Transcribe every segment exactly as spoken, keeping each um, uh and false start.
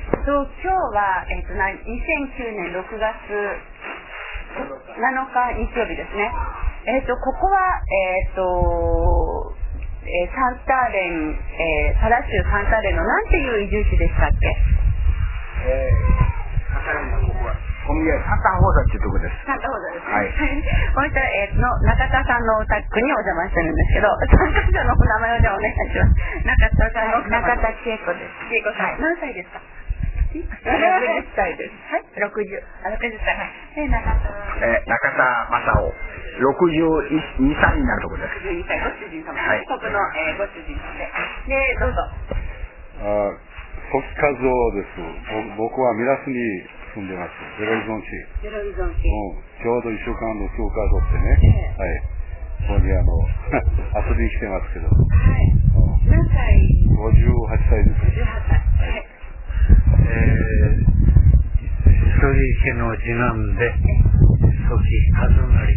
と今日は、えー、とにせんきゅうねんろくがつなのか日曜日ですね。えー、とここは、えーとえー、サンターレン、えー、パラ州サンターレンのなんていう移住地でしたっけ？ えー、ここはお宮サンタホーダっていうところです。 サンタホーダですね。 はい。 こういった、えー、の中田さんのお宅にお邪魔してるんですけど、参加者のお名前をじゃあお願いします。中田さんの中田千恵子です。 千恵子さん、何歳ですか？ ろくじゅっさいです。 はい、ろくじゅう。あ、ろくじゅっさい。はい。で、中田。 えー、中田正夫。ろくじゅうにさいになるところです。 ろくじゅうにさい、ご主人様。 はい。 ここの、えー、ご主人様で。で、どうぞ。 あ、時和夫です。僕はミラスに住んでます。ベロイゾン市。 ベロイゾン市。 うん。ちょうどいっしゅうかんの休暇を取ってね。えー、はい。ここにあの、遊びに来てますけど。はい。 うん、何歳？ ごじゅうはっさいです。 ごじゅうはっさい。はい。 えー、一人家の次男で、曽木和則と。はい。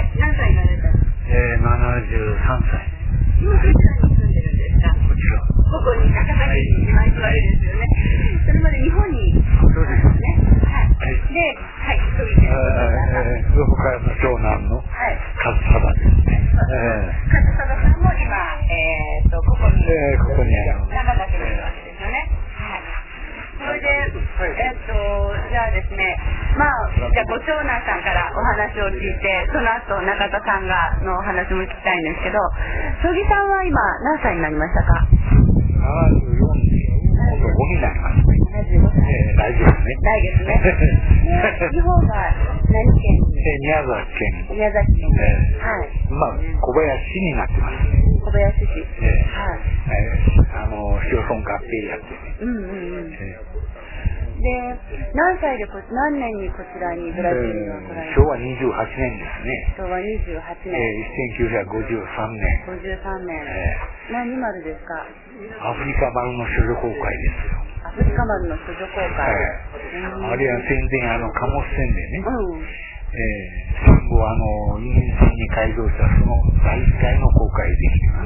何歳になられたんですか？ えー、ななじゅうさんさい。 今どちらに住んでるんですか？ こちら。 ここに中崎に今居座るんですよね。それまで日本に。 そうですね。 はい。で、はい、そういうえー、横川の長男の和貞ですね。 和貞さんも今、えーと、ここに、 えー、ここに長崎にいるわけですよね。はい。それで、えーと、じゃあですね、まあ、じゃあご長男さんからお話を聞いて、その後中田さんがのお話も聞きたいんですけど、曽木さんは今何歳になりましたか？ ななじゅうよんで、今度ごになります。 ななじゅうごさい。 えー、来月ね。 来月ね。日本が何県に？ えー、宮崎県。 宮崎県。 えー、 はい。 まあ、小林市になってますね。 小林市。 えー、はい。えー、あの、市町村合併やってね。 うんうんうん。えーで、何歳でこ、何年にこちらにブラジルに来られた？ 昭和にじゅうはちねんですね。 昭和にじゅうはちねん。 えー、せんきゅうひゃくごじゅうさんねん。 ごじゅうさんねん。 えー、 何丸ですか？ アフリカ丸の処女航海ですよ。 アフリカ丸の処女航海。 えー、あれは戦前、あの、貨物船でね。 うん。 えー、戦後、あの、イギリスに改造したその第一回の航海でしてます。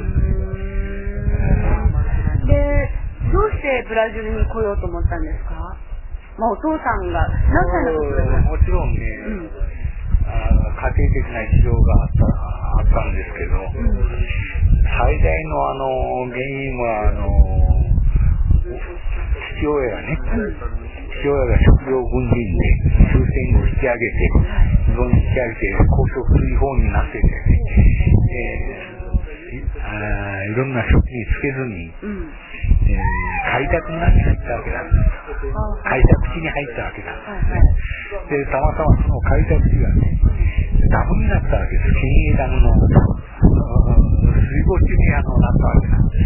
で、どうしてブラジルに来ようと思ったんですか？まあ、お父さんが何歳の時ですか？ もちろんね、うん、あの家庭的な事情があった、あったんですけど、うん、最大のあの原因はあの父親がね、うん、父親が職業軍人で終戦後引き上げて、日本に引き上げて高所不随法になっててね、えー、あいろんな職につけずに、うんえー、開拓村に入ったわけなんです。開拓地に入ったわけなんですね。で、たまたまその開拓地がね、ダムになったわけです。県営ダムの水没地にあのなったわけなんです。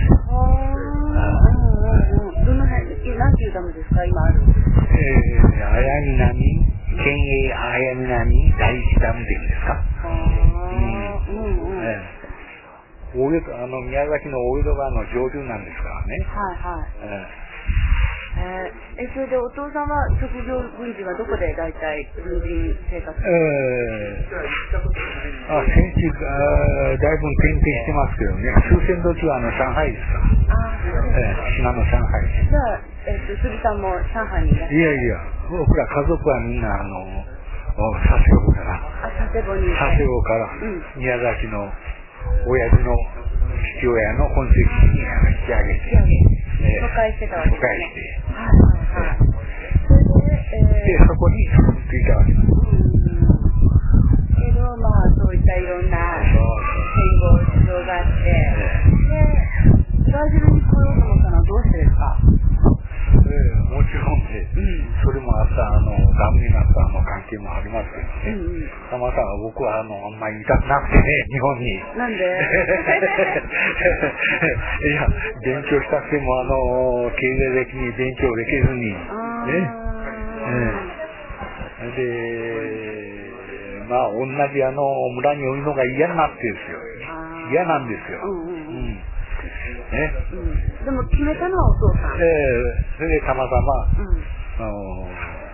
どの辺、何ていうダムですか、今ある？ えー、綾南、県営綾南第一ダムでいいんですか。うんうんうん。えー大江戸あの宮崎の大江戸川の上流なんですからね。 はいはい。 えー、えそれでお父さんは職業軍人はどこで大体軍人生活？ えー、あ先週あだいぶ転々してますけどね。終戦時はあの上海ですから。あえー、島の上海です。 じゃあ、えっと杉さんも上海にいらっしゃる？ いやいや、僕ら家族はみんなあの佐世保から。 あ佐世保に。 佐世保から、うん、宮崎の親父の父親の本籍地に引き上げて、 えー、疎開してたわけですね。疎開して、はいはいはい。 それで、えー、でそこに着いたわけです。 けどまあそういったいろんな戦後事情があって、でブラジルに来ようと思ったのはどうしてですか？ えー、もちろんね、うん、それもあったあのダムになったあの関係もありますけどね、うんうん、たまたま僕はあのあんまりいたくなくてね、日本になんでいや勉強したくてもあの経済的に勉強できずにね、えー、でまあ同じあの村におるのが嫌になってですよ、嫌なんですよ、うんうんうんねうん、でも決めたのはお父さん。 えー、それでたまたま、うん、あの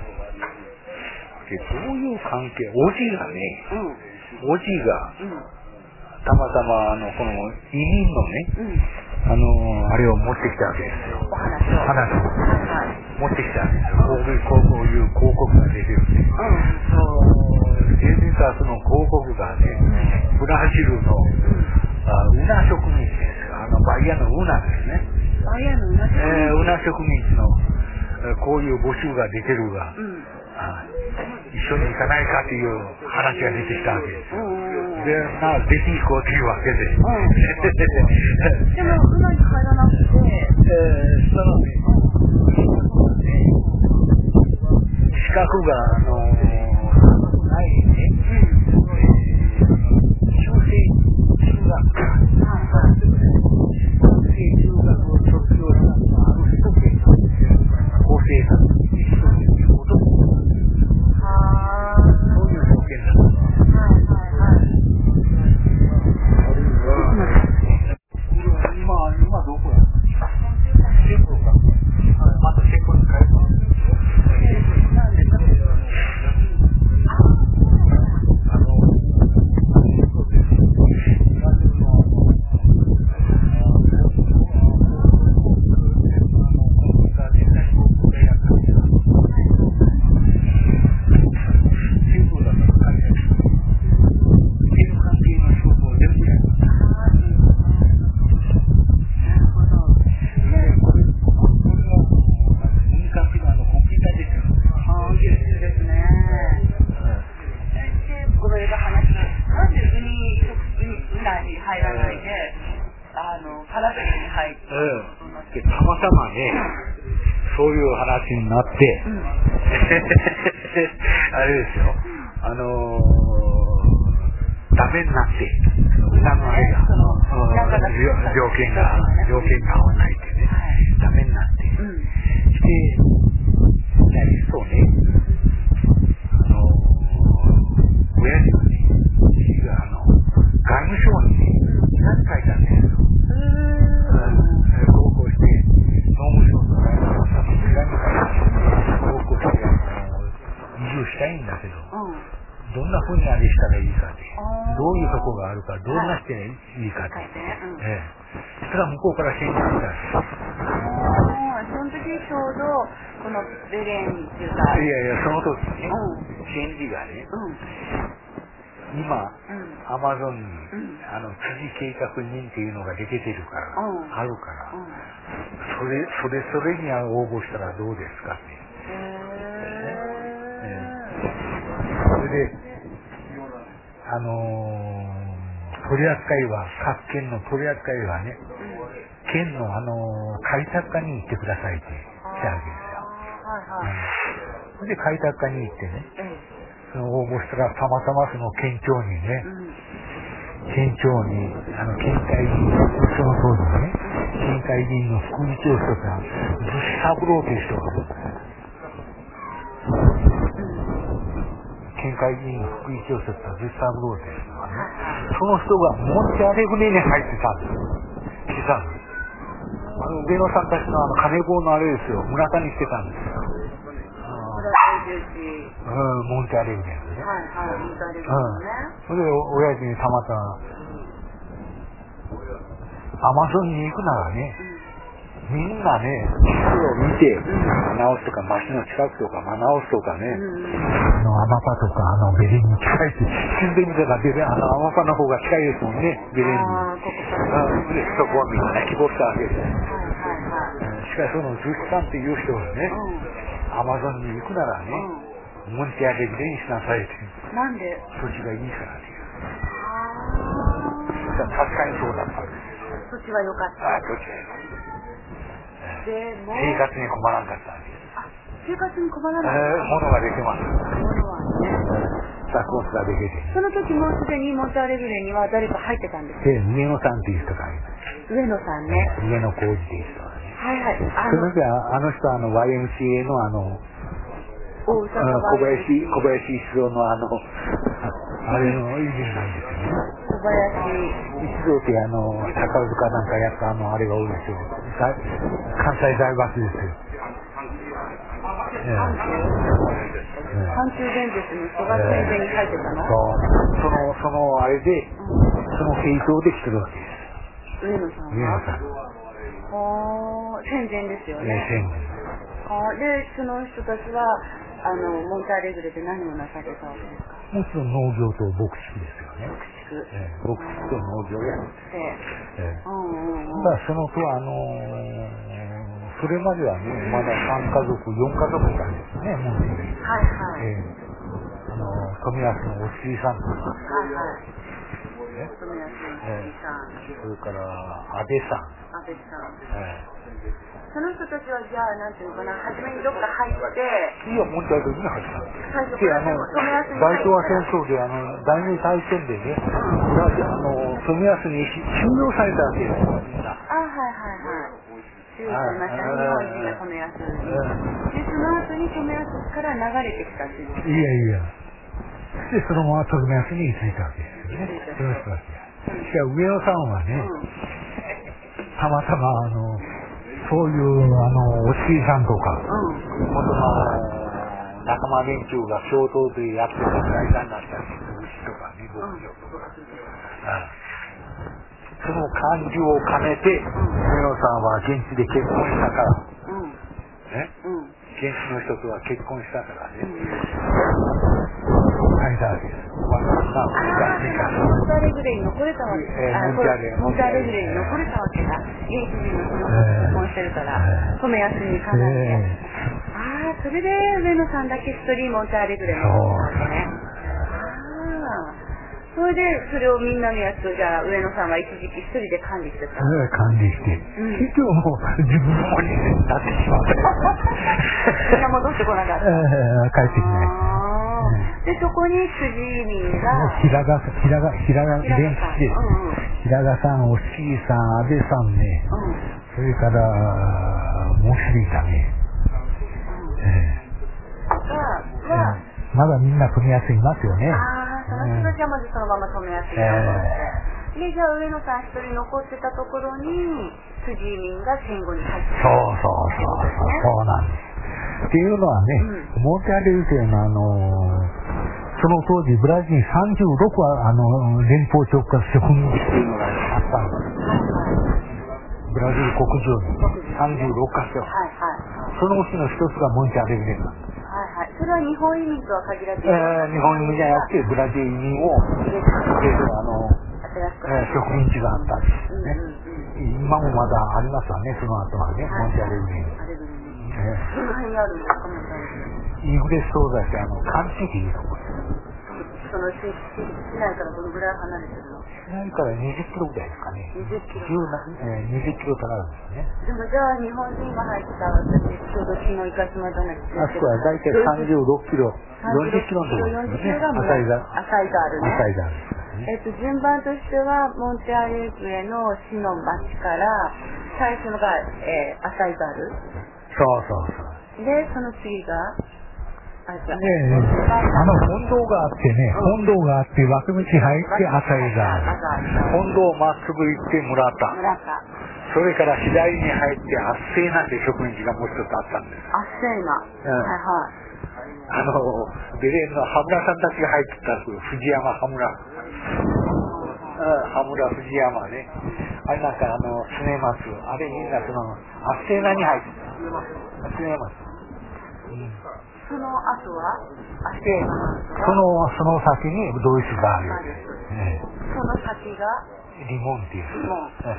でどういう関係、おじがね、うん、おじが、うん、たまたまあのこの移民のね、うん、あのあれを持ってきたわけですよ。 お話を。 話を。 はいはい。 持ってきたんですよ。こういう、こういう広告が出てるんで。その、エージェンタスの広告がね、ブラジルの、あウナ植民地ですよ。あの、バイヤのウナですね。 バイヤのウナ植民地、 えー、ウナ植民地の、こういう募集が出てるが、うん、あ一緒に行かないかという話が出てきたわけですよ。で、まあ、ぜひ行こうというわけで。うん、 でも、ウナに入らなくて、えー、そのね、資格が、あのー、ないね、うん、えー、修正中学、修正中学を卒業したある人で、法政学に一人で仕事をそういう条件だった。はいはいはい。今、今どこや？チェコか。またチェコに帰る。あの、そうです。ブラジルの、になって、うん、あれですよ、あのー、ダメになって、歌のあれが、条件が、条件が合わないってね、はい、ダメになって、うん、して、そうね、あのー、親父はね、あの、外務省にね、何書いたんですよ。高校して、農務省とか、移住したいんだけど、うん、どんなふうにあれしたらいいかって、どういうとこがあるか、どんなしていいかって、はい、ええ、そしたら向こうから返事が来たんですよ。 その時ちょうどこのベレンっていうか、 いやいや、その時ね、うん、返事がね、うん、今、アマゾンに、うん、あの辻計画人っていうのが出ててるから、うん、あるから、うん、それそれそれに応募したらどうですかって。それで、あのー、取り扱いは、各県の取り扱いはね、県の、あのー、開拓課に行ってくださいってしたわけですよ。はいはい、それで開拓課に行ってね、その応募したらたまたまその県庁にね、うん、県庁に、あの、県会議員、その当時ね、県会議員の副議長とか、逗子三郎という人がいるんですよ。県会議員の副議長とか、逗子三郎という人がね、その人がモンテアレ船に入ってたんですよ。今朝の。あの、上野さんたちのあの、金棒のあれですよ、村田に来てたんですよ。うん、モンテアレ船ですね。はいはい、モンテアレ船ね。それで、親父にたまたま、アマゾンに行くならね、みんなね、地図を見て、直すとか、街の近くとか、まあ、直すとかね、あの、アマパとか、あの、ベレンに近いって、住んでみたらベレン、あの、アマパの方が近いですもんね、ベレンに。で、そこはみんな希望したわけです。しかし、その、ズッさんっていう人がね、アマゾンに行くならね、モンテアレビレにしなさいって。 なんで？ 土地がいいからっていう。確かにそうだったんです。 土地は良かった。 ああ、土地は良かった。でも生活に困らなかったんです。 あ、生活に困らなかった。 えー、物ができます。物はね。 サコースができて。 その時もうすでにモンテアレグレには誰か入ってたんですか？ ええ、上野さんっていう人がいます。 上野さんね。 上野浩二っていう人がね。 はいはい。 その時は、あの人はあの ワイエムシーエー のあの、小林、小林一郎のあの、あれの以前なんですよね。 小林一郎ってあの、宝塚なんかやったあの、あれが多いですよ。関西大学ですよ。 阪急電鉄の人が戦前に入ってたの？ そう。その、そのあれで、その系統でしてるわけです。 上野さんは？ 上野さん。 ほー、戦前ですよね。 戦前。 あで、その人たちはあのモンテアレグレで何をなされたわけですか？ もちろん農業と牧畜ですよね。 牧畜、 えー、牧畜と農業をやって、えーうんうんうん、だからそのとあのー、それまではねまださんかぞくよんかぞくいたんですね、モンテアレグレ。はいはい。えー、あの富安のおしりさんとか、はいはい。ね、富安のおしりさん、えー、それから安倍さん。安倍さん。えーその人たちはじゃあなんていうのかな、初めにどっか入って、 いやモンテアレグレに入ったんです。 最初からであの大東亜戦争であの第二次大戦でね、うん、あの富安に収容されたわけですよみんな。 あはいはいはい。収容されました。日本人が富安に。でその後に富安から流れてきたっていう。いやいや。でそのまま富安に居ついたわけですよね。その人たちが。しかし上野さんはね、うん、たまたまあの。そういうあのおしりさんとか、うん、元の仲間連中が共同でやってた会社になったりする人がね、牧場とか、うん、その感情を兼ねて、上野さんは現地で結婚したから、うん、ね、うん、現地の人とは結婚したからね、うん、間です。 モンテアレグレに残れたわけだ。モンテアレグレに残れたわけだ。現地人の結婚してるから、富安にかなりね。ああ、それで上野さんだけ一人モンテアレグレに残ったわけね。ああ、それでそれをみんなのやつをじゃあ上野さんは一時期一人で管理してた。 管理して、うん、結局もう自分の森になってしまった。 みんな戻ってこなかった。 帰ってきない。 でそこに辻民が平賀平賀平賀連吉で、うんうん、平賀さん、おしりさん、安倍さんね、うん、それからもう一人いたね。うんえー、が、えー、まだみんな富安いますよね。 ああ、その人たちはまずそのまま富安に残って、えー、でじゃあ上野さん一人残ってたところに辻民が戦後に入ってそうそうそうそう、そうなんです。っていうのはね、うん、モンテアレグレのあのその当時ブラジルにさんじゅうろくはあの連邦直轄植民地っていうのがあったんです。はいはい、ブラジル国上にさんじゅうろくかしょ、はいはい、そのうちの一つがモンテアレグレなんです。 はいはい、それは日本移民とは限らず、えー、日本移民じゃなくてブラジル移民を入れてあの、えー、植民地があったんですね、うんうんうん、今もまだありますわね、その後はね、はい、モンテアレグレに。 その辺にあるんですか、モンテアレグレ。 インフレ相談ってあの関地域いうところ。 その市内からどのぐらい離れてるの？ 市内からにじゅっキロぐらいですかね。 にじゅっキロ。 えー、にじゅっキロとなるんですね。 でもじゃあ日本人が入った私ちょうど昨日イカスマだね。 あそこは大体さんじゅうろっキロ、よんじゅっキロのところですね。 浅井ガールね。 浅井ガール。 えっと順番としてはモンテアレグレの市の町から最初のが、えー、浅井ガール。 そうそうそう。 でその次が。ねえ、 あの本堂があってね、本堂があって脇道入って浅井がある。本堂をまっすぐ行って村田。それから左に入って圧政なんて植民地がもう一つあったんです。 圧政な。うん、はいはい。 あのベレーンの羽村さんたちが入ってた藤山羽村。羽村藤山ね。あれなんかあの常松、あれみんなその圧政なに入ってた。常松。うんその後はでそのその先にドイツがある、 ええ、その先がリモンっていうリモン、え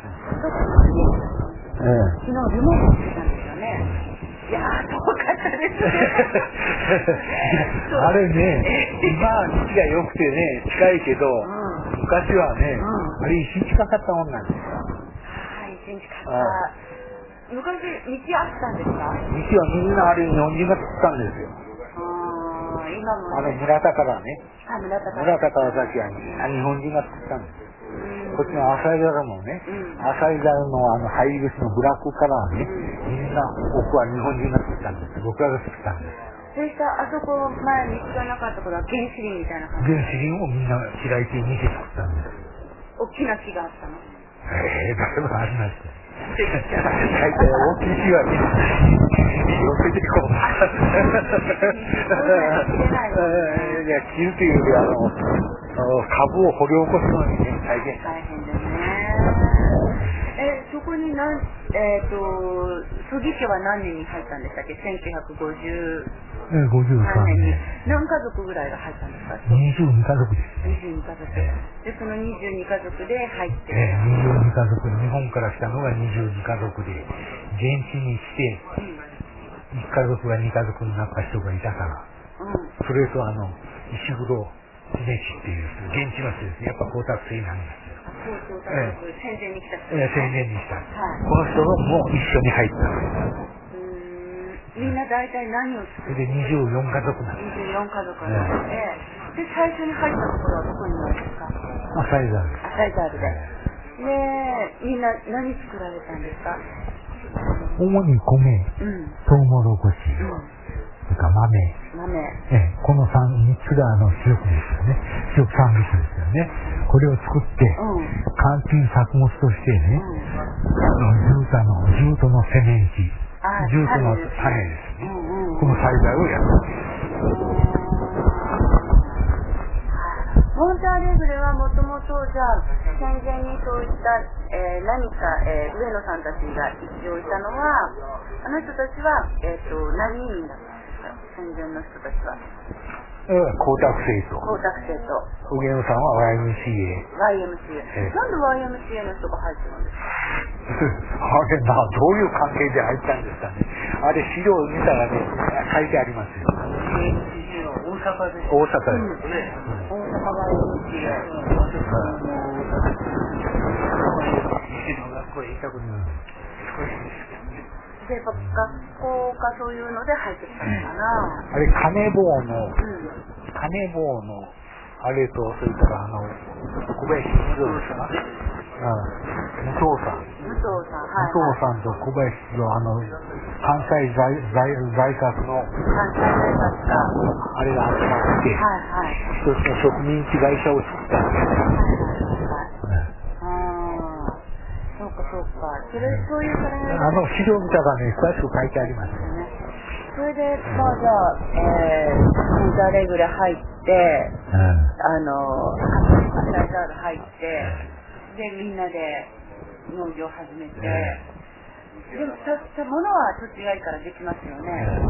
え、昨日リモンって言ったんですよね、いやー遠かったですねあれね今は道が良くてね近いけど、うん、昔はね、うん、あれ一日かかったもんなんですよ。 はい一日かかった昔道あったんですか？道はみんなあれ日本人が作ったんですよ。 あ今も、ね、 あの村田からね。 村田から。 村田から先は日本人が作ったんですよ。こっちの浅井沢もね、うん、浅井沢のあの入り口のブラックからね、うん、みんな奥は日本人が作ったんです。僕らが作ったんです。 そうしたあそこ前道がなかった頃は原始林みたいな感じ。 原始林をみんな開いて見て作ったんです。 大きな木があったの？ ええー、だいぶありました。大体大きい木はね、寄せてこう。いや、切るというよりあの株を掘り起こすのにね、大変。 大変ですね。え、そここになん、えっ、ー、と、曽木家は何年に入ったんでしたっけ？せんきゅうひゃくごじゅうさんねんに。何家族ぐらいが入ったんですか？ にじゅうに家族です。 にじゅうに家族。で、そのにじゅうに家族で入って。 ええ、にじゅうに家族。日本から来たのがにじゅうに家族で、現地に来て、いち家族がに家族になった人がいたから、うん、それとあの、石黒秀地っていう現地の人ですね。やっぱ光沢水なんですよ。 そうそう、ええ、戦前に来た人、 ね。ええ、戦前に来た。はい、この人も一緒に入ったんです。 みんな大体何を作って？ それでにじゅうよん家族なんです。 にじゅうよん家族なんで、ええ、で、最初に入ったところはどこになるんですか？ アサイザール。 アサイザールで。で、みんな何作られたんですか？ 主に米、うん、トウモロコシ、うん、それから豆、 豆、 ええ、この 3, 3つがあの主力ですよね。主力産物ですよね。これを作って、うん、換金作物としてね、うん、ジュータの、ジュートのセメンチ、ジュートの種ですね。うんうん、この栽培をやっています。 モンターレグレはもともとじゃあ戦前にそういった、えー、何か、えー、上野さんたちが一応いたのはあの人たちは、えー、と何人だったんですか？戦前の人たちは。 ええ、光沢生と。 光沢生と。 上野さんは ワイエムシーエー。 ワイエムシーエー。なんで ワイエムシーエー の人が入ってるんですか？ あれな、どういう関係で入ったんですかね。あれ資料を見たらね、書いてありますよ。 大阪で。 大阪ですね。 大阪ワイエムシーエー。 学校へ行ったことない。 で、学校かそういうので入ってきたのかな。 あれ、金棒の、うん、金棒の、あれと、それからあの、小林静雄ですか？武藤さん。 武藤さん、はい、 武藤さんと小林静雄、あの、関西在在在宅の、 関西在宅か。 あれが集まって、はいはい、一つの植民地会社を作ったんです。 そうかそうか。それそういうからね。 あの資料見たらね、詳しく書いてありますね。 それでまあじゃあ、えー、モンターレグレ入って、うん、あのアサイザール入って、でみんなで農業を始めて、うん、でもたた物は土地がいいからできますよね。うん、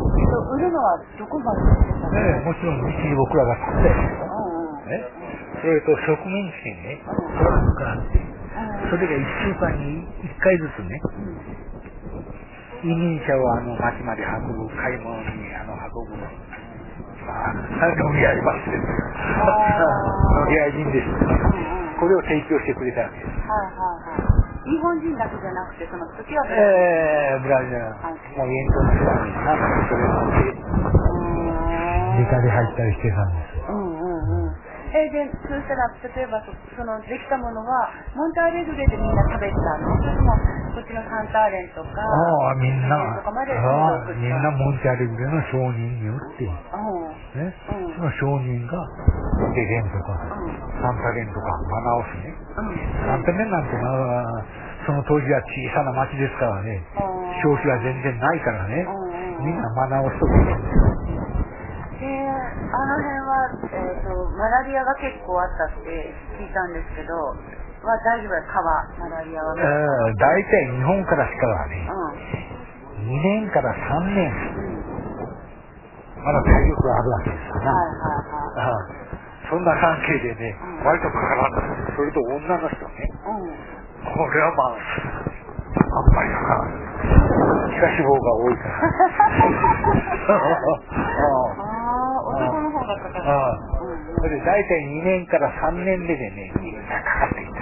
売るのはどこまでですかね。もちろんうち僕らが作ったよ。それと植民地にね、トラックがあって。それがいっしゅうかんにいっかいずつね、移民者をあの町まで運ぶ、買い物にあの運ぶ、まあ、飲み屋いますです飲み屋人です、ね、これを提供してくれたわけです。 はいはいはい。日本人だけじゃなくて、その時はえー、ブラジル、もう沿道の人はみんなそれを持って、理科で入ったりしてたんです。 うんうんうん。えー、で、そうしたら、例えばそ、そのできたものは、モンターレグレでみんな食べてたの？それとも、こっちのサンターレンとか、 ああ、みんな、 とかまでああ、みんなモンターレグレの承認によって、 うんね、うん、その承認が、デレンとか、うん、サンタレンとか、マナオスね。うん、サンタレンなんてのは、その当時は小さな町ですからね、消費は全然ないからね、みんなマナオスとかね。 で、あの辺は、えーと、マラリアが結構あったって聞いたんですけど、は大丈夫ですか？マラリアは。 えー、大体日本からしからね、うん、にねんからさんねん、うん、まだ体力があるわけですから、はいはいはい、そんな関係でね、うん、割とかからんです。それと女の人ね、うん、これはまあ、あんまりかからん。皮下脂肪が多いから。 男の方がかかる。 ああ、それで大体にねんからさんねんめでね、みんなかかっていったんです。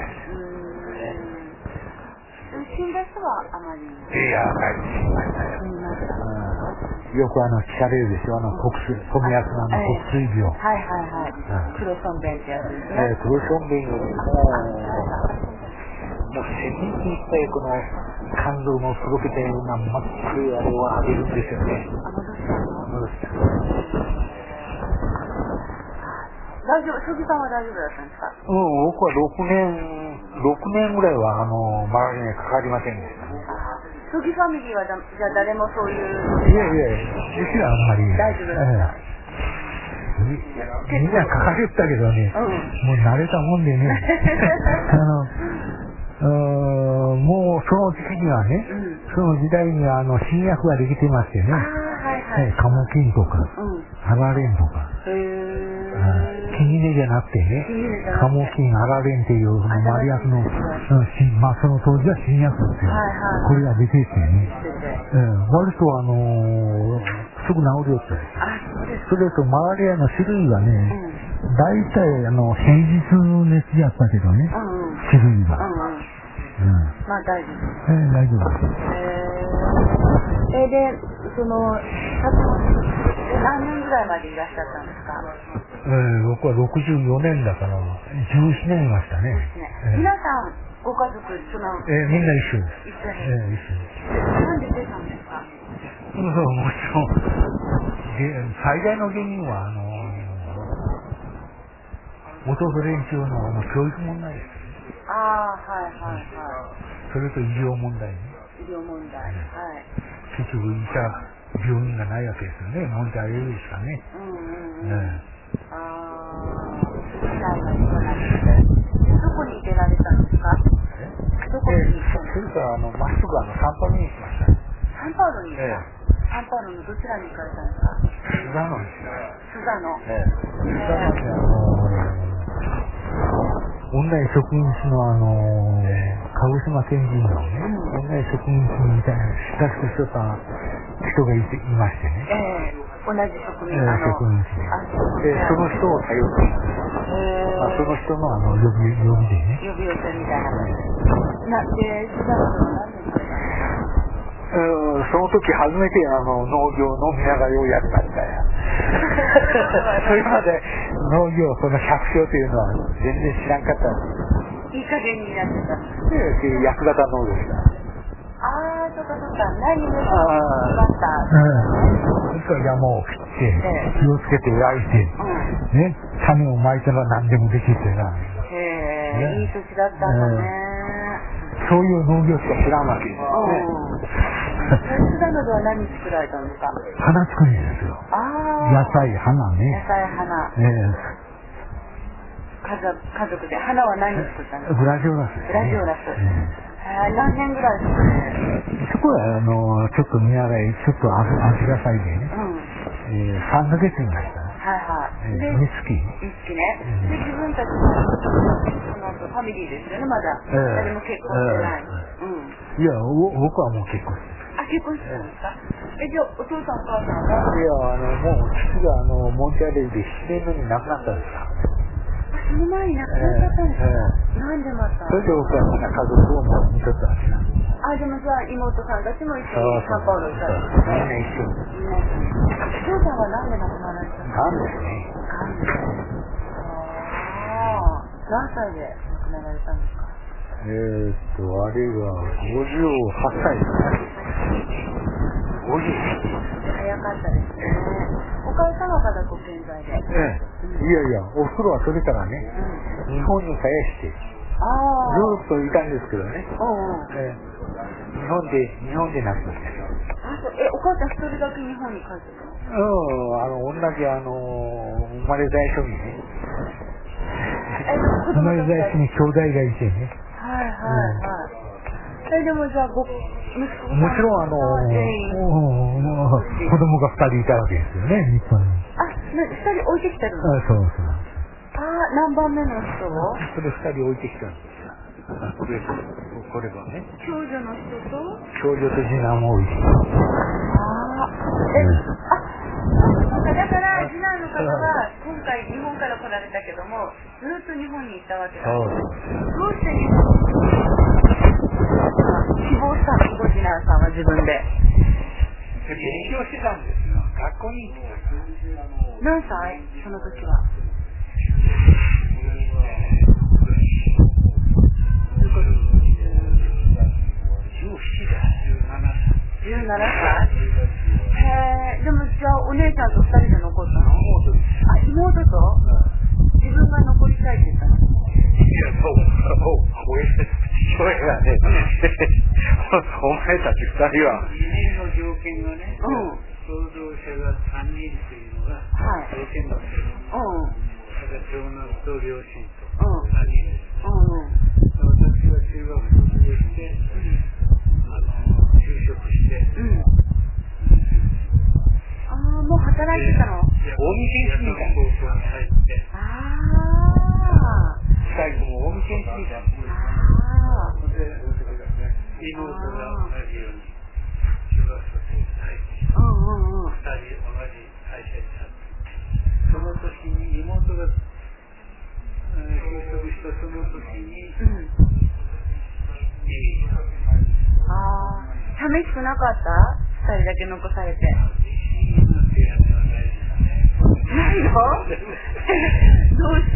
死んだ人はあまり。 いや、だいぶ死にましたよ。よくあの聞かれるでしょ、あの国水、富安のあの国水病。 はいはいはい。黒ソンベンってやつですね。 えー、黒ソンベンよりも、もうせんにんにいっかいこの肝臓のとろけたような真っ黒いあれをあげるんですよね。戻した。 大丈夫、鈴木さんは大丈夫だったんですか？ うん、僕はろくねん、ろくねんぐらいはあの、マラリアにかかりませんでしたね。 鈴木ファミリーはだ、じゃあ誰もそういう。 いやいや、うちはあんまり。 大丈夫ですか？ みんなかかりったけどね、うん、もう慣れたもんでね、あの、 もうその時期にはね、うん、その時代にはあの新薬ができてましてね、はいはい、カモキンとか、うん、アラレンとか、キニネじゃなくてね、カモキン、アラレンっていうそのマリアスの、うん、まあその当時は新薬ですよ、はいはい、これが出ててね、うん、割とあのー、すぐ治るよって。それとマラリアの種類はね、うん、大体あの平日熱やったけどね、うんうん、種類は。うんうん、 まあ大丈夫。 えー、大丈夫です。 えー、えー、で、その、何年ぐらいまでいらっしゃったんですか？ えー、僕はろくじゅうよねんだからじゅうななねんいましたね。 えー、皆さんご家族その、 えー、みんな一緒です。 一緒に。 えー、一緒です。 なんで出たんですか？ うん、もちろん最大の原因はあのー、弟連中のあの教育問題です。 ああ、はいはいはい。 それと医療問題ね。 医療問題、はい。 結局医者、病院がないわけですよね。モンタエルしかね。 うんうんうん。 ね、 ああ、そうなんですね。どこに出られたんですか？どこに行ったんですか？ それからあのまっすぐあのサンパウロに行きました。 サンパウロに行った、ええ、サンパウロのどちらに行かれたんですか？ スザノに。 スザノ。 ええ。スザノにあのー女職員室のあのー、鹿児島県人のね、うん、女職員室みたいな親しくしとった人がいていましてね。 えー、同じ職員、 えー、職員室で。で、その人を頼っています。えーまあ、その人のあの呼び呼びでね。 呼び寄せみたいな。なんで、スザノは何年かその時初めてあの農業の皆がようやりましたよ。それまで農業その百姓というのは全然知らんかったんです。 いい加減になってた。 で、役型農業でした。 ああ、そっかそっか。何にもしました。 うん。それから山を切って、気をつけて焼いて、うん、ね、種をまいたら何でもできてな。 へえ、ね、いい土地だったんだね。 そういう農業しか知らんわけですね。 スザノでは何作られたんですか？ 花作りですよ。野菜、花ね。 野菜、花。 えー、家族、家族で。花は何作ったんですか？ グラジオラス、ね。 グラジオラス。えー、何年ぐらいですかね？ そこは、あの、ちょっと見習い、ちょっと味がさいでね。うん、えー、さんかげつになったね。 はいはい。 えー、三月。 三月ね。で、自分たちの、その後、ファミリーですよね、まだ。えー、誰も結婚してない。えー、うん。 いや、僕はもう結婚してる。 あ、結婚してたんですか？え、じゃあ、お父さんお母さんは？ いや、あの、もう、父が、あの、モンテアレルでしちねんめに亡くなったんですか。 あ、その前に亡くなっちゃったんですか？えー、なんでまた？ それで僕はみんな家族をもう見とったわけだ。 あ、でもさ、妹さんたちも一緒にサンパウロ行ったんですか？みんな一緒に。 みんな一緒に。お父さんはなんで亡くなられたんですか？ なんですね。 なんで？ああ、何歳で亡くなられたんですか？ えーっと、あれがごじゅうはっさいですね。ごじゅう。 早かったですね。お母様からご健在で。 ええ。いやいや、お風呂はそれからね、うん、日本に帰して、あずっといたんですけどね。うんうん、ええ、日本で、日本で亡くなって。 え、お母ちゃん一人だけ日本に帰ってたの？ うん、あの、同じあの、生まれ在所にね。生まれ在所に兄弟がいてね。 はいはいはい。え、でもじゃあご、息子さんもちろんあの、子供が二人いたわけですよね、日本に。 あ、二人置いてきてるの？ あ、そうそう。 あ、何番目の人を？ それ二人置いてきたんですよ。これ、これがね。 長女の人と？ 長女と次男も置いてきた。 ああ、え、うん、あ、だから次男の方は今回日本から来られたけども、ずっと日本に行ったわけだ。どうして日本に希望したの？ご次男さんは自分で。 勉強してたんですよ。学校に行ってた。 何歳？その時は。じゅうななさい。へえ、でもじゃあお姉ちゃんとふたりで残ったの？ 妹です。 あ、妹と？自分が残りたいって言ったの？いや、そう、そう、親がね、お前たちふたりは。にねんの条件がね、うん、創造者がさんにんというのが条件だったけど、うん、だから長男と両親とさんにんです。うん、私は中中学卒業して、あの就職して、うん、 ああ、もう働いてたの？ 近江県市立高校に入って、ああ、最後も近江県市立だ。ああ、で妹が同じように中学卒業して入ってきた。うんうんうん。二人同じ会社になって、その年に妹が就職したその時に、うん、 ああ、寂しくなかった？二人だけ残されて。ないの？どうして？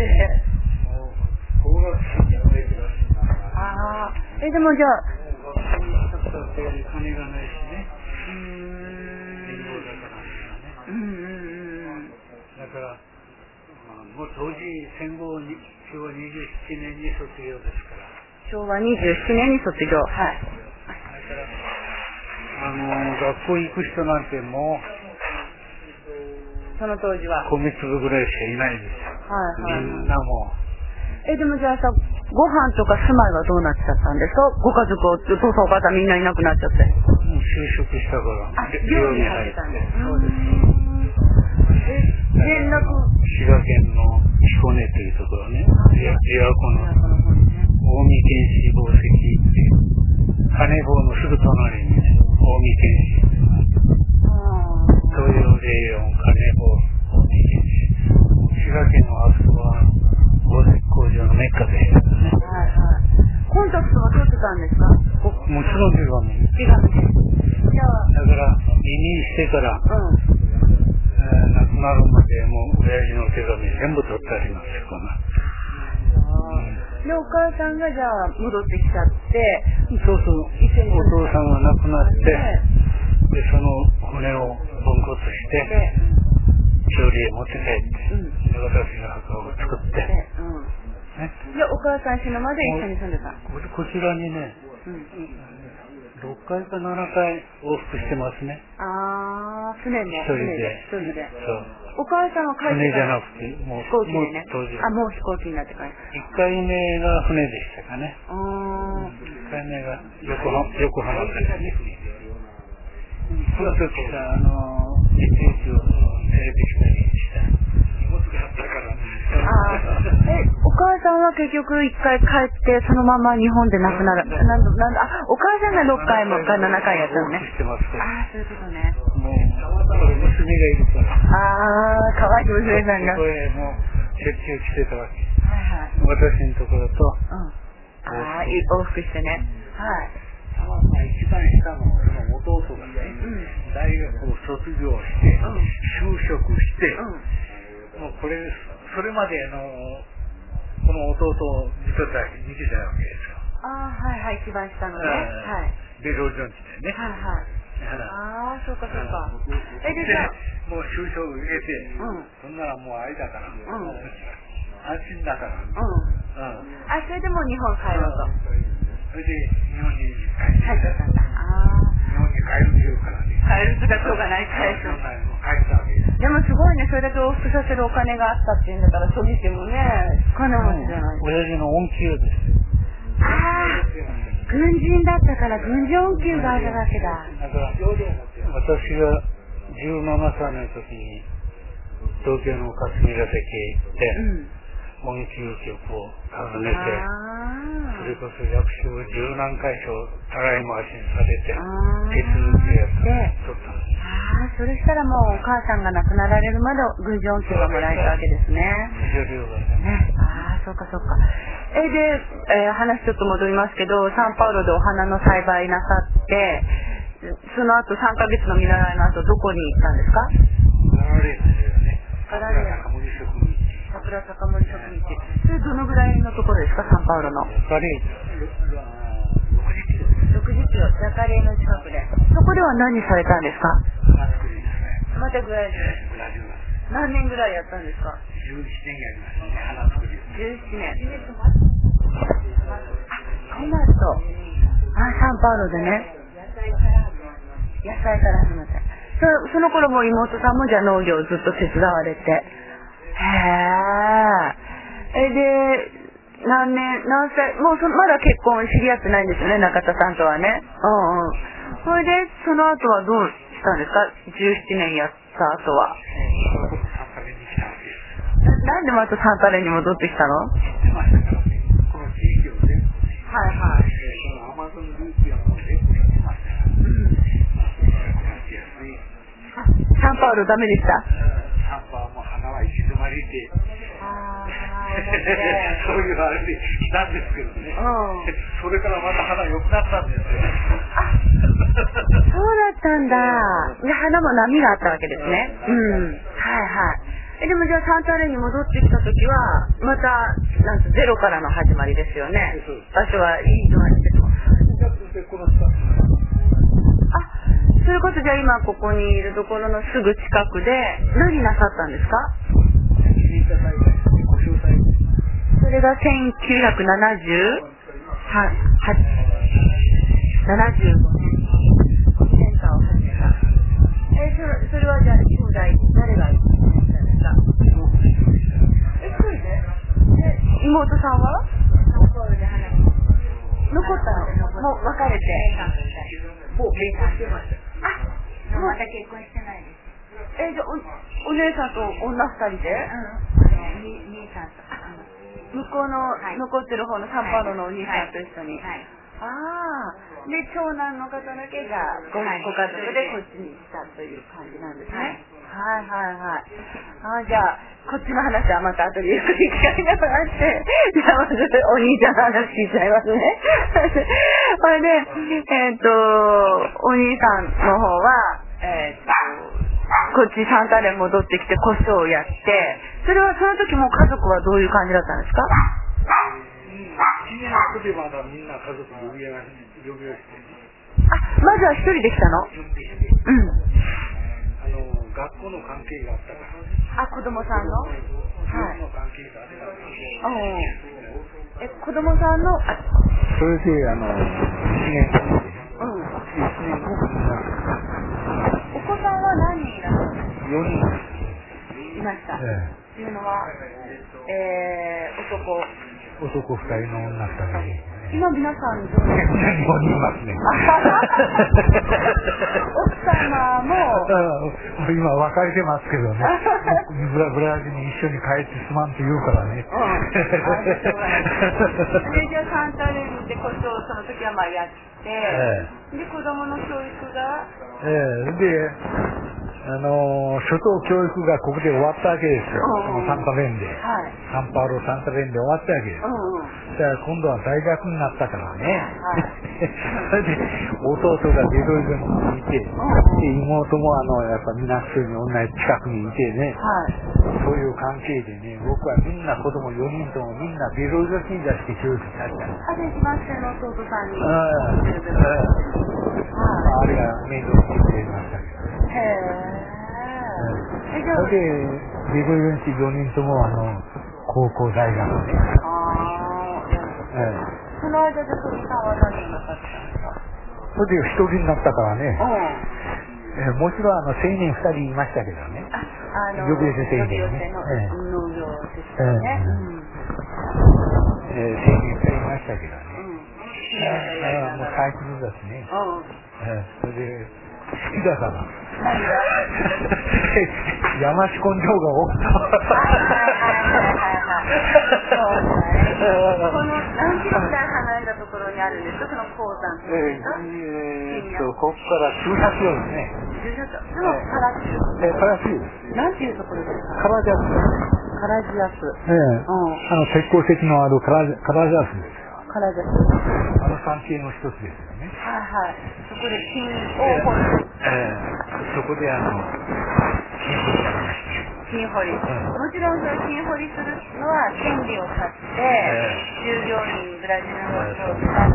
ああ、え、でもじゃあ、 金がないしね。うーん。貧乏だからね。うんうんうん。だから、もう当時戦後に昭和にじゅうななねんに卒業ですから。 昭和にじゅうななねんに卒業。はい。 だからあの学校行く人なんてもうその当時は米粒ぐらいしかいないんですよ。はいはい、みんなもう。 え、でもじゃあさ、ご飯とか住まいはどうなっちゃったんですか？ご家族を、お父さんお母さんみんいなくなっちゃって。 もう就職したから。 あ、寮に入ってたんです。そうです。え、連絡。 滋賀県の彦根というところね。琵琶湖の近江県市紡績っていう。金棒のすぐ隣にね、近江県市。東洋レイヨン、金棒、近江県市。滋賀県のあそこは紡績工場のメッカでしたね。はいはい。 コンタクトは取ってたんですか？ もちろん手紙。 手紙です。じゃあ。 だから移民してから、うん、えー、亡くなるまでもう親父の手紙全部取ってありますよ、こんな。 で、お母さんがじゃあ戻ってきちゃって、 そうそう、一緒にお父さんが亡くなって、で、その骨を分骨して、調理へ持って帰って、うん、で、私が墓を作って、うん、 ね、で、お母さん死ぬまで一緒に住んでた。 こ, こちらにね、うん、ろっかいかななかい往復してますね。 あー、船で。 一人で。 一人で。 そう。 お母さんは帰って船じゃなくて、もう飛行機でね。 もうあ、もう飛行機になってから。いっかいめが船でしたかね。あー。いっかいめが横浜、横浜からね。その時さ、あの、いちいちを連れてきたりした。荷物があったからね。 あえ、お母さんは結局一回帰ってそのまま日本で亡くなる。なんだなんだあ、お母さんがろっかいもかななかいやったのね。ああ、そういうことね。 もう娘がいるから。 ああ、かわいい娘さんが。 これもうしょっちゅう来てたわけ。はいはい。私のところと。うん。 ああ、往復してね。はい。 一番下のその弟がね、うん、大学を卒業して、うん、就職して、うん、もうこれそれまでのこの弟を見てた見てたわけですよ。 ああ、はいはい、一番下のね。はい。 ベロージョン地でね。はいはい。 ああ、そうかそうか。えでじゃあもう就職受けて、うん、そんならもうあれだから、うん、安心だから。うん。うん。 あ、それでも日本帰ろうと。 それで日本に帰ってきたんだ。ああ。日本に帰るっていうからね。 帰る姿がない帰る。 帰ったわけです。 でもすごいね、それだけ往復させるお金があったっていうんだから、そぎしてもね、金持ちじゃない。 親父の恩給です。 ああ、軍人だったから軍事恩給があるわけだ。 だから私がじゅうななさいの時に東京の霞が関へ行って、うん恩給局を訪ねて、それこそ役所を十何回所たらい回しにされて、手続きやって取ったんです。 ああ、それしたらもうお母さんが亡くなられるまで軍事恩給がもらえたわけですね。 軍事料がね。 ああ、そうかそうか。えで、えー、話ちょっと戻りますけど、サンパウロでお花の栽培なさって、その後さんかげつの見習いの後どこに行ったんですか？ ガラレーですよね。 ガラレー。桜坂森植民地。それどのぐらいのところですか、サンパウロの？ ジャカレー。 ろくじゅっキロ。ろくじゅっキロ、ジャカレーの近くで。そこでは何されたんですか？ 花作りですね。 またグラジュ。 グラジュ何年ぐらいやったんですか？ じゅうななねんやりましたね、花作り。 じゅうななねん。トマト。あ、サンパウロでね。野菜から始めて。そ, その頃も妹さんもじゃあ農業をずっと手伝われて。へえ。えで、 何年、何歳、もうそまだ結婚知り合ってないんですよね、中田さんとはね。うんうん。それで、その後はどうしたんですか？じゅうななねんやった後は。な, なんでまたサンタレに戻ってきたの？はいはい。サンパウロダメでした？ サンパはもう花は行き詰まりで、あそういうあれで来たんですけどね、うん、それからまた花良くなったんですよ。 あ、そうだったんだ。で、花も波があったわけですね。うん。はいはい。え、でもじゃあサンタレに戻ってきた時は、また、なんとゼロからの始まりですよね。場所はいいのはですけど。そういうことじゃ今ここにいるところのすぐ近くで何なさったんですか？それがせんきゅうひゃくななじゅうはち、ななじゅうごねんセンターを始めた。えー、それはじゃあ兄弟誰がいたんですか？え、一人で？で、妹さんは？残ったの？もう別れて。もう結婚してました。あ、もうまた結婚してないです。えー、じゃあ お, お姉さんと女二人で？うん。兄さんと。向こうの、はい、残ってる方のサンパウロのお兄さんと一緒に。はいはい、ああ。で、長男の方だけがご、はい、ご家族でこっちに来たという感じなんですね。はい、はい、はいはい。ああ、じゃあ、こっちの話はまた後でゆっくり聞かせてもらって、じゃあまずお兄ちゃんの話聞いちゃいますね。これで、えっ、ー、と、お兄さんの方は、えっ、ー、と、こっちサンタレ戻ってきてコショウをやって、それはその時も家族はどういう感じだったんですか？ いや、それまだみんな家族呼び合いして。 あ、まずは一人で来たの？うん。 あの、学校の関係があったから。 あ、子供さんの？はい。 の関係があったから。 え、子供さんの、あ、 それで、あの、いちねんごで。うん。いちねんごお子さんは何人いらっしゃるんですか？ よにんいました。 ええ。 っていうのは、えー、男。 男二人の女二人。 今皆さんどうですか？ ごにんいますね。 奥様も今別れてますけどね。ブラブラジルに一緒に帰ってすまんと言うからね。うん。 で、じゃあサンタレンでこそその時はまあやって、ええ、で子供の教育が、 ええ、で。あのー、初等教育がここで終わったわけですよ。このサンタレンで、はい、サンパウロサンタレンで終わったわけです。うんうん、だから今度は大学になったからね。はい、それで弟がベロイズにいて、うん、妹もあのやっぱみんな一緒に同じ近くにいてね、はい、そういう関係でね、僕はみんな子供よにんともみんなベロイズ信者して教育された。 あれ一番下の弟さんに。ああれが面倒見てくれましたけど。へえ。それで、ベロイズンよにんともあの高校大学で。ああ。ええ。 その間で鳥さんは何をなさったんですか？ それで一人になったからね。ええ、もちろんあの青年二人いましたけどね。 あ、あの予備生青年ね。 農業ですよね。 ええ、青年二人いましたけどね。ああ、もう最近ですね。ええ、それで好きだから。山仕根性が多くた。 この何キロぐらい離れたところにあるんですか、その鉱山っていうんですか？ えー、とここから数百キロですね。 数百キロ。でもパラシュ。 えー、パラシュ。 なんていうところですか？ カラジャス。 カラジャス。 ええー。あの鉄鉱石のあるカラジャカラジャスです。 カラジャス。 あの産地の一つですよね。 はいはい。そこで金を掘る。 ええー、そこであの金掘り。もちろんその金掘りするのは権利を買って、従業員ブラジルの人を使って、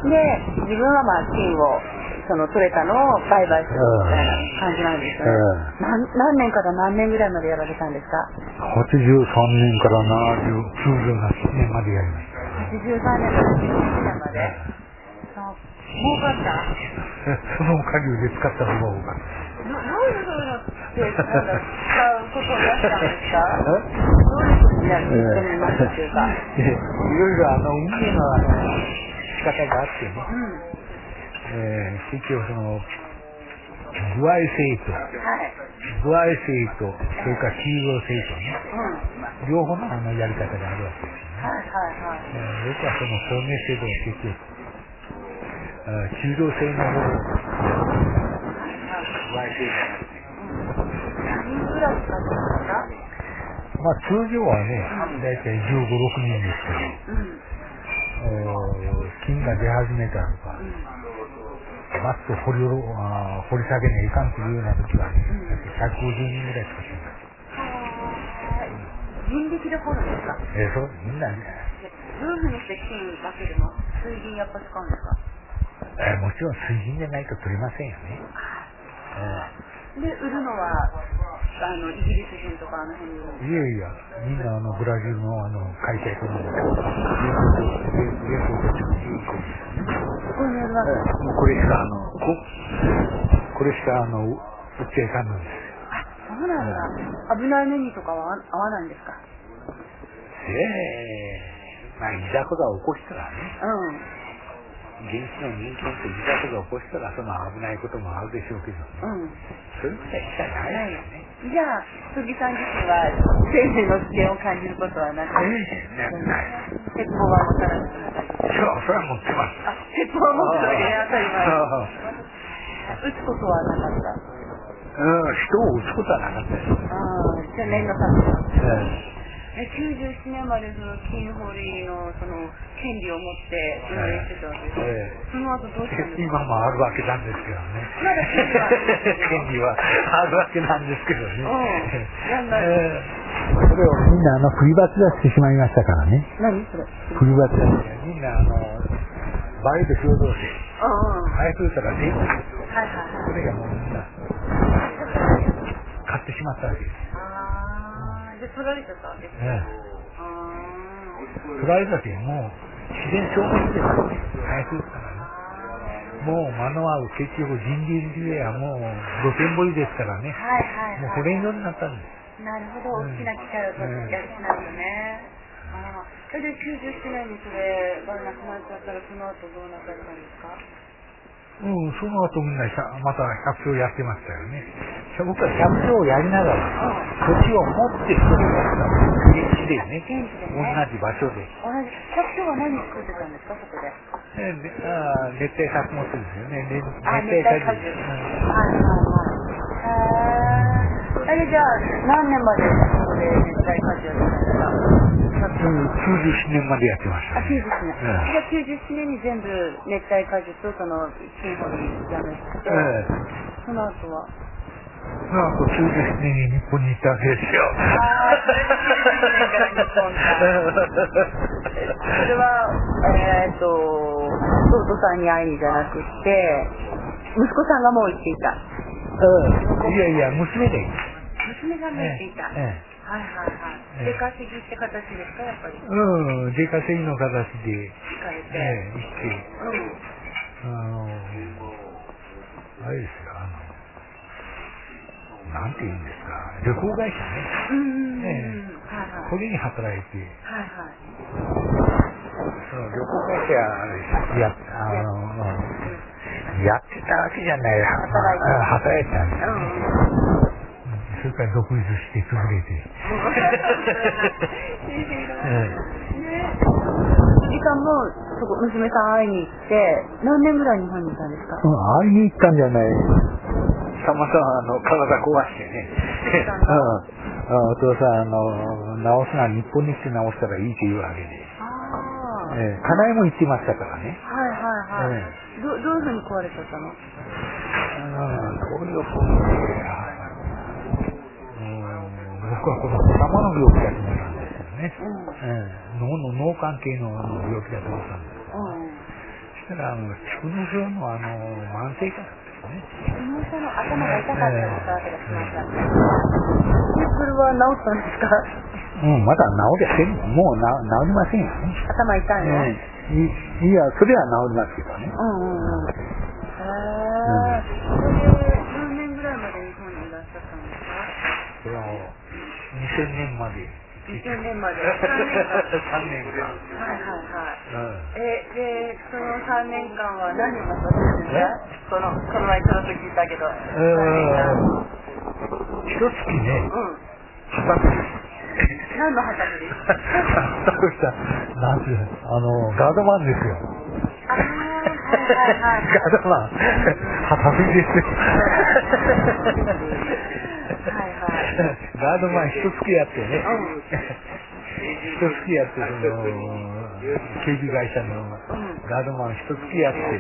で自分はまあ金をその取れたのを売買するみたいな感じなんですよね。何, 何年から何年ぐらいまでやられたんですか？ はちじゅうさんねんからななじゅうきゅうななねんまでやりました。 はちじゅうさんねんからきゅうねんまで。儲かった？ その限りで使った方が多かった。 どういうふうのってなんだ使うことになったんですか？どういうふうにじゃあ突っ込みますっていうか。 いろいろあの運営のあの仕方があってね、 うんえー、結局その歩合制と、 はい歩合制と、それから中央制とね、 うん両方のあのやり方があるわけですよね。 はいはいはいえー僕はその証明制度を結局、あ中道制の方を歩合制じゃなくて、 何人ぐらい使ってますか？ まあ通常はね、だいたいじゅうご、ろくにんですけど、 うんえー金が出始めたのか、マット掘りあ掘り下げないかんというような時はね、ひゃくごじゅうにんぐらい使ってます。 人力で掘るんですか？ えー、そう、みんなね、 どういうふうにして金分けるの？水銀やっぱ使うんですか？ えー、もちろん水銀じゃないと取れませんよね。えで、売るのはあのイギリス人とかあの辺に売るんですか？ ー、いやいや、みんなあのブラジルのあの会社とのレポート中にここに売るわけですか？ これしかあのここれしかあの売っちゃいかんのです。 あ、そうなんだ。危ない目にとかは合わないんですか？ ええー、まあいざこざを起こしたらね、 うん。 現地の人間といざこざを起こしたらその危ないこともあるでしょうけどね。 うん。 そういうことは一切ないですよね。 じゃあ、杉さん自身は生命の危険を感じることはなく、 ええー、ない。 鉄砲は持たないとな感じです。 そう、それは持ってます。 あ、鉄砲は持ってるね、当たり前。撃つことはなかった。 うん、人を撃つことはなかったです。 ああ、じゃあ念のため。 ええきゅうじゅうななねんまでその金掘りのその権利を持って運営してたわけです、 ええ、 その後どうしたんですか？ 今もあるわけなんですけどね。 まだ権利はあるんですけど権利はあるわけなんですけどね。 うんやんないええ、それをみんなあの振り罰出してしまいましたからね。 何それ？ 振り罰出してみんなあのバイト共同性うんうんあいつたら全部はいはいはいそれがもうみんな買ってしまったわけです。 ああで取られちゃったわけですね。 ええ、 あ取られたけんもう自然消滅ですよね。あいつたらね。もう間の合う結局人流流やもう露天掘りですからね。 あはいはいもうはいこれ以上になったんです。 なるほど、大きな機械を取ってやるしないとね。ああそれできゅうじゅうななねんにそれがなくなっちゃったらその後どうなされたんですか？ うん、その後みんなまた百姓やってましたよね。僕は百姓をやりながら土地を持ってそれをやった現地でね、 現地でね同じ場所で。 同じ百姓は何作ってたんですかそこで？ えであ熱帯作物ですよね。であ、熱帯果樹。 うんはいはいはい。へー。あれじゃあ何年までそこで熱帯果樹やってたんですか？ うん、きゅうじゅうななねんまでやってましたあ、 ね。 きゅうじゅうななねん。 えじゃあきゅうじゅうななねんに全部熱帯果樹とその金掘りやめて、 ええその後はその後きゅうじゅうななねんに日本に行ったわけですよ。 あー、それできゅうじゅうななねんから日本か。それは、えーっと、弟さんに会いにじゃなくって、息子さんがもう行っていた。 うん、いやいや、娘で。 娘さんも行っていた。 ええはいはいはい。 ええ出稼ぎって形ですか、やっぱり。 うん、出稼ぎの形で、 行かれて。 ええ行って、 うん。 あの、あれですよ、あの、なんて言うんですか、旅行会社ね。 うんうんうん。 ええはいはい。 これに働いて、 はいはい。 その旅行会社や、あの、やってたわけじゃない、 働いてあ働いてたんですよね。 うんうん。 それから独立して潰れて。 時間もそこ娘さん会いに行って何年ぐらい日本にいたんですか？ うん、会いに行ったんじゃない。たまたまあの体壊してね。うん、お父さんあの治すな日本に来て治したらいいというわけで。 ああ。 ええ、家内も行ってましたからね。 はいはいはい。 ええ、どどういうふうに壊れちゃったの？ うん、これをこうね。僕はこの頭の病気だと思ったんですよね。 うんええ、脳の脳関係の病気だと思ったんです。 うん。 そしたらあの蓄膿症のあの慢性化なんですね。 その人の頭が痛かったりしたわけですね。でそれは治ったんですか？ うん、まだ治りゃせん、もうな治りませんよね。 頭痛いの？ ええ、いいや、それは治りますけどね。 うんうんうん。へえ。それで何年ぐらいまで日本にいらっしゃったんですか？ それはにせんねんまでにせんねんまでさんねんかん。 さんねんかん。 はいはいはい。 うん、 えでそのさんねんかんは何をなさってるんですか？このこの前ちょっと聞いたけど。さんねんかん。 ひとつきね。 うん。 旗振り。 何の旗振り？ 旗振りさ、なんていうの、あのガードマンですよ。 ああはいはいはい。 ガードマン、旗振りですよ。 はいはい。 ガードマン一月やってね。 うん。 一月やって、その警備会社のガードマン一月やって、うん、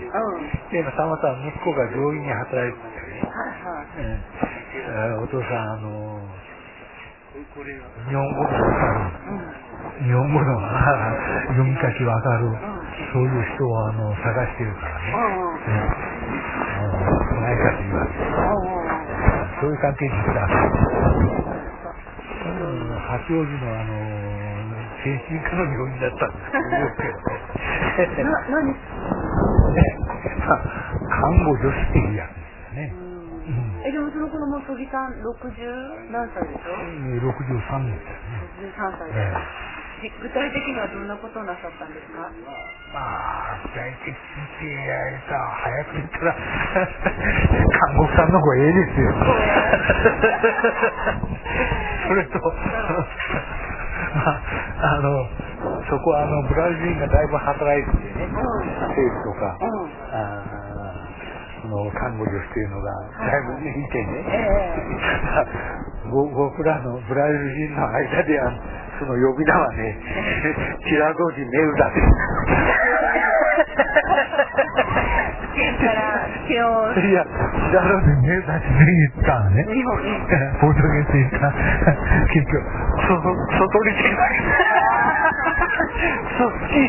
でたまたま息子が病院に働いててね、はいはい、お父さんあの日本語がわかる、うん、日本語の読み書きわかる、うん、そういう人をあの探してるからね、うんうん、あのないかと言われて、うん、そういう関係にしたわけです。八王子のあの精神科の病院だったんですけど、な何？ね、 看護助手っていうやつですね。 うん、えでもその頃も曽木さんろくじゅう何歳でしょ？ えー、ろくじゅうさんねんですね。 ろくじゅうさんさいで、えー、具体的にはどんなことをなさったんですか？ まあ具体的にやれた早く言ったら看護婦さんの方がええですよ。それとまあ、あのそこはあのブラジル人がだいぶ働いててね、うん、政府とか、うん、あその看護助手っていうのがだいぶいてね、えー、僕らのブラジル人の間ではその呼び名はねチラゴジメウダです。 から気をいや、チラゴジメウダって言ったのね。 日本にポルトゲス言った結局外に出ない。そっち。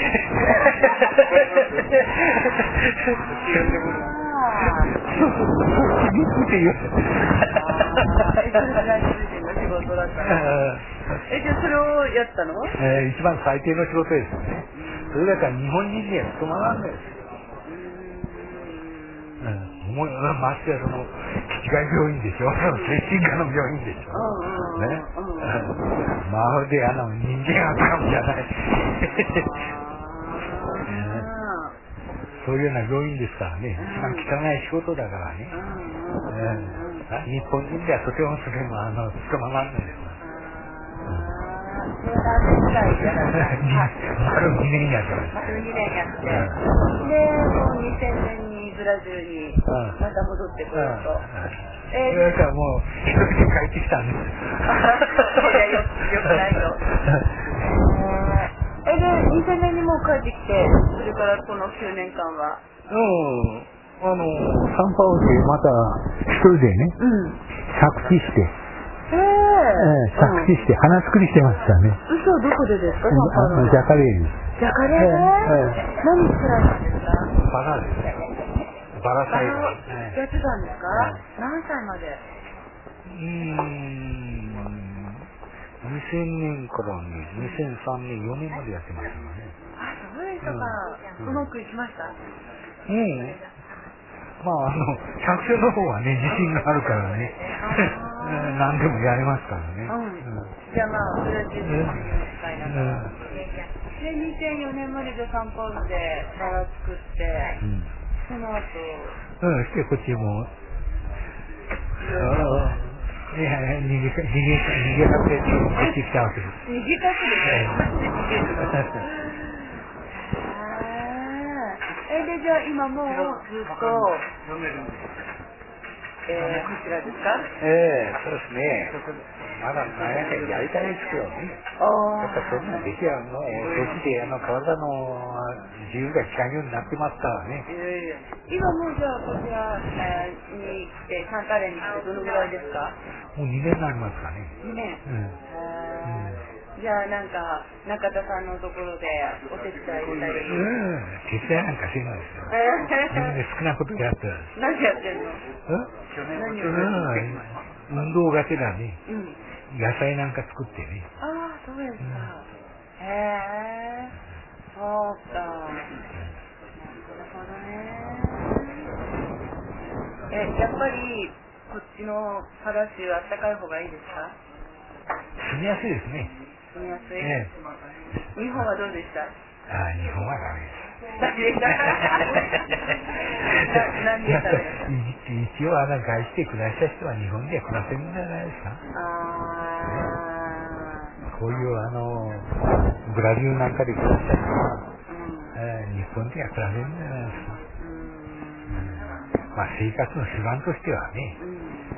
そうそうそうって言う。 え、それブラジル人の仕事だったの？え、じゃあそれをやったの？ えー、一番最低の仕事ですよね。それだから日本人には務まらんのですよ。うん、もうましてやその気違い病院でしょ、精神科の病院でしょ、ね、まるであの人間扱うじゃない。そういうような病院ですからね、一番汚い仕事だからね、うん、日本人ではとてもそれもあの務まらんのです。丸にねんやって丸にねんやって、 でもうにせんねんにブラジルにまた戻ってくると、 えー、だからもう一人で帰ってきたんです。 そうや、よくないよ。えでにせんねんにもう帰ってきて、それからこのきゅうねんかんはうんあのサンパウロでまた一人でね、うん、着地してえー、着地して花作りしてましたね。 嘘、どこでですか？ ジャカレーに。 ジャカレーで、えー、何作られたんですか？ バラです。バラ栽培やってたんですか？何歳まで？ うーんにせんねんからねにせんさんねんよねんまでやってましたね。 あ、そうでしたか、うん、うまくいきました？ うん、まああの作詞の方はね自信があるからね何でもやれますからね、うんうん、じゃあまあブラジルに使いながら、うん、でにせんよねんまででサンパウロでバラ作って、うん、その後うんしてこっちもいや逃げ逃げ逃げ隠れてこっち来たわけです。 逃げ隠れてえでじゃあ今もうずっとえー、こちらですか？ ええー、そうですね。まだ何やかやりたいですけどね。やっぱそんな出来はもう年であの体の自由が利かんようになってますからね。 えー、今もうじゃあこちらに来てサンタレに来てどのぐらいですか？ もうにねんになりますかね。 にねん。うん。うんじゃあなんか中田さんのところでお手伝いしたり。うん。 手伝いなんかしないですよ。自分で好きなことやってる。 何やってんの？ 何を？運動がてらね、うん。野菜なんか作ってね。 ああそうですか。うん、へえ。そうか。なるほどね。えやっぱりこっちのパラシュあったかい方がいいですか？ 住みやすいですね。 住みやすい。 え日本はどうでした？ ああ、日本はダメです。 ダメでした。何でしたね。 一応あの外して暮らした人は日本で暮らせるんじゃないですか。 あこういうあのブラジルなんかで暮らした人は、うんえー、日本では暮らせるんじゃないですか。うんまあ生活の手段としてはね。うん